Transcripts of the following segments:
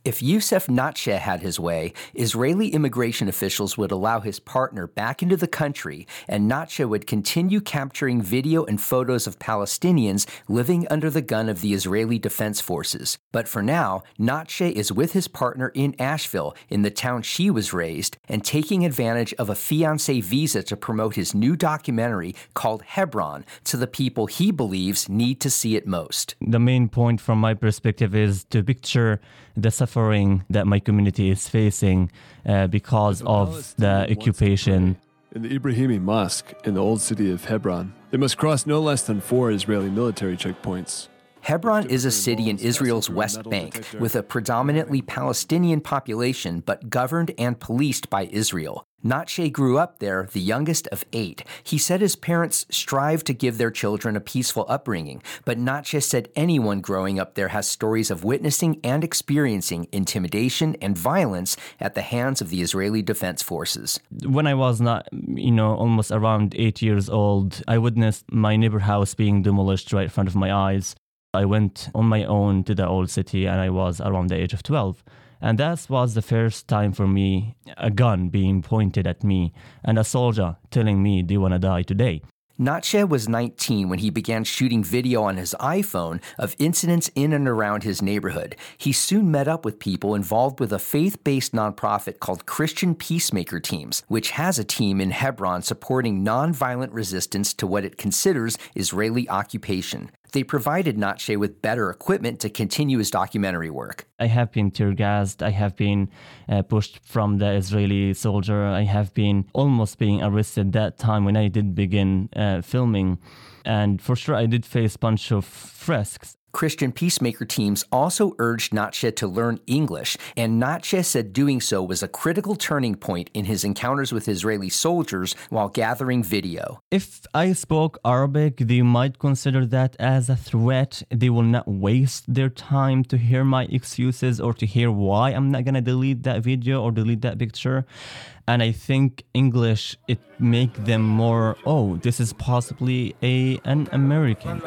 If Youssef Natche had his way, Israeli immigration officials would allow his partner back into the country, and Natche would continue capturing video and photos of Palestinians living under the gun of the Israeli Defense Forces. But for now, Natche is with his partner in Asheville, in the town she was raised, and taking advantage of a fiancé visa to promote his new documentary called Hebron to the people he believes need to see it most. The main point from my perspective is to picture the suffering that my community is facing because of the occupation. In the Ibrahimi Mosque in the old city of Hebron, they must cross no less than 4 Israeli military checkpoints. Hebron is a city in Israel's West Bank with a predominantly Palestinian population but governed and policed by Israel. Natche grew up there, the youngest of 8. He said his parents strive to give their children a peaceful upbringing, but Natche said anyone growing up there has stories of witnessing and experiencing intimidation and violence at the hands of the Israeli Defense Forces. When I was almost around 8 years old, I witnessed my neighbor house being demolished right in front of my eyes. I went on my own to the old city and I was around the age of 12. And that was the first time for me, a gun being pointed at me and a soldier telling me, "Do you want to die today?" Natche was 19 when he began shooting video on his iPhone of incidents in and around his neighborhood. He soon met up with people involved with a faith-based nonprofit called Christian Peacemaker Teams, which has a team in Hebron supporting nonviolent resistance to what it considers Israeli occupation. They provided Natche with better equipment to continue his documentary work. I have been tear gassed. I have been pushed from the Israeli soldier. I have been almost being arrested that time when I did begin filming. And for sure, I did face a bunch of frisks. Christian Peacemaker Teams also urged Natche to learn English, and Natche said doing so was a critical turning point in his encounters with Israeli soldiers while gathering video. If I spoke Arabic, they might consider that as a threat. They will not waste their time to hear my excuses or to hear why I'm not going to delete that video or delete that picture. And I think English, it make them more, oh, this is possibly an American.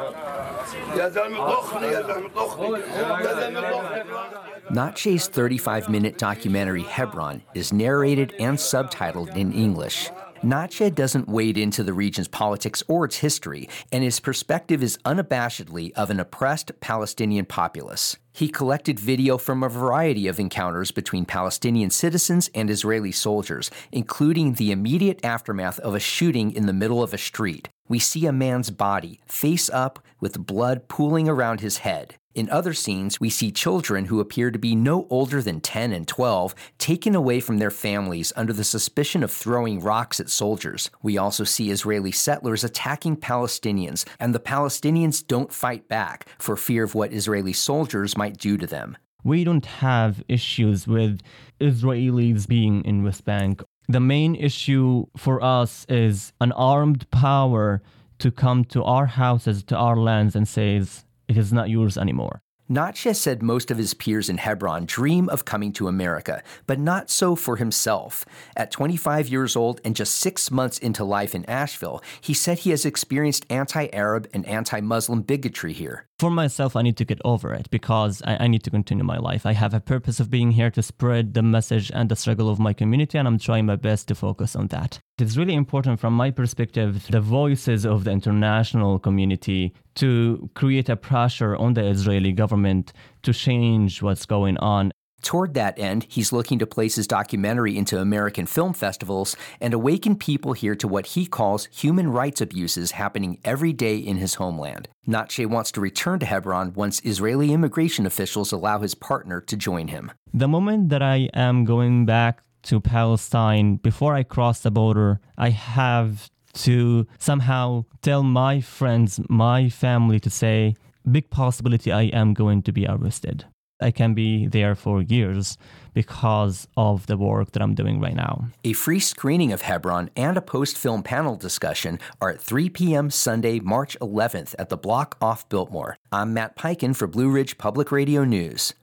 Natche's 35-minute documentary Hebron is narrated and subtitled in English. Natche doesn't wade into the region's politics or its history, and his perspective is unabashedly of an oppressed Palestinian populace. He collected video from a variety of encounters between Palestinian citizens and Israeli soldiers, including the immediate aftermath of a shooting in the middle of a street. We see a man's body, face up, with blood pooling around his head. In other scenes, we see children who appear to be no older than 10 and 12 taken away from their families under the suspicion of throwing rocks at soldiers. We also see Israeli settlers attacking Palestinians, and the Palestinians don't fight back for fear of what Israeli soldiers might do to them. We don't have issues with Israelis being in West Bank. The main issue for us is an armed power to come to our houses, to our lands, and says, it is not yours anymore. Natche said most of his peers in Hebron dream of coming to America, but not so for himself. At 25 years old and just 6 months into life in Asheville, he said he has experienced anti-Arab and anti-Muslim bigotry here. For myself, I need to get over it because I need to continue my life. I have a purpose of being here to spread the message and the struggle of my community, and I'm trying my best to focus on that. It's really important from my perspective, the voices of the international community to create a pressure on the Israeli government to change what's going on. Toward that end, he's looking to place his documentary into American film festivals and awaken people here to what he calls human rights abuses happening every day in his homeland. Natche wants to return to Hebron once Israeli immigration officials allow his partner to join him. The moment that I am going back to Palestine, before I cross the border, I have to somehow tell my friends, my family to say, big possibility I am going to be arrested. I can be there for years because of the work that I'm doing right now. A free screening of Hebron and a post-film panel discussion are at 3 p.m. Sunday, March 11th at the Block off Biltmore. I'm Matt Peiken for Blue Ridge Public Radio News.